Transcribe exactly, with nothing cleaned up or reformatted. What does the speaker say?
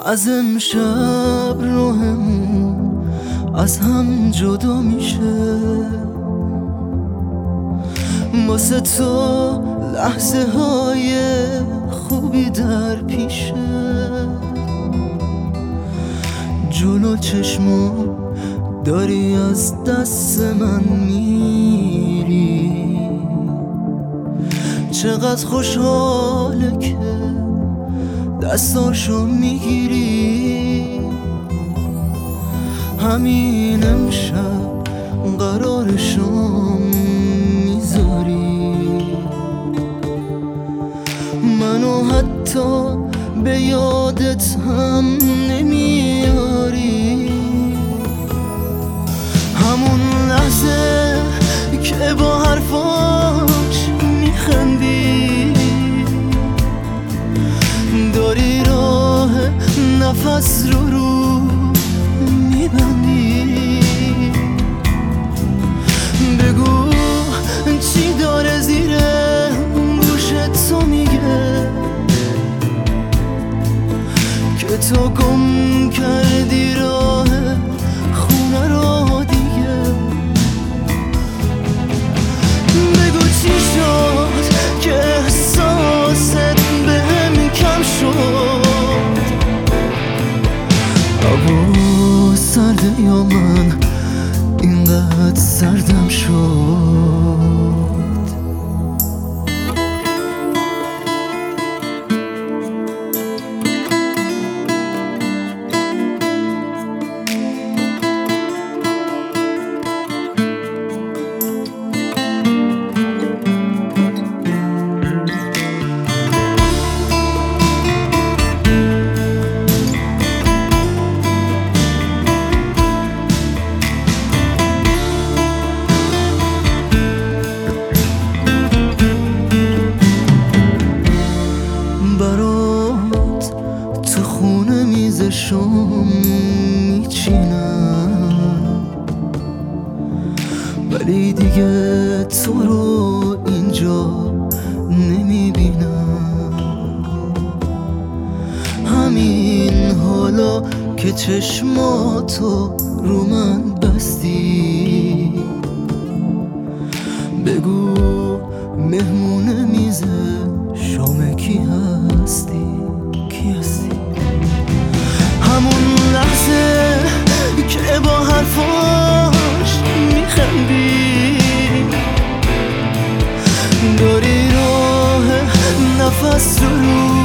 از امشب راهمون از هم جدا میشه، واسه تو لحظه های خوبی در پیشه. جلو چشمو داری از دست من میری، چقدر خوشحاله که دستاشو میگیری. همین امشب قرارشو میذاری، منو حتی به یادت هم نمیاری. همون لحظه که با حرفاش میخندی، داری راه نفس رو رو میبندی. بگو چی داره زیر گوشت تو میگه که تو گم کردی راه خونه رو دیگه. بگو چی شد که احساست بهم کم شد، هوا سرده یا من اینقدر سردم شد. برات تو خونه میزشو میچینم، ولی دیگه تو رو اینجا نمیبینم. همین حالا که چشماتو رو من بستی، بگو مهمون میز شام کی هستی؟ کی هستی؟ همون لحظه که با حرفاش میخندی، داری راه نفس رو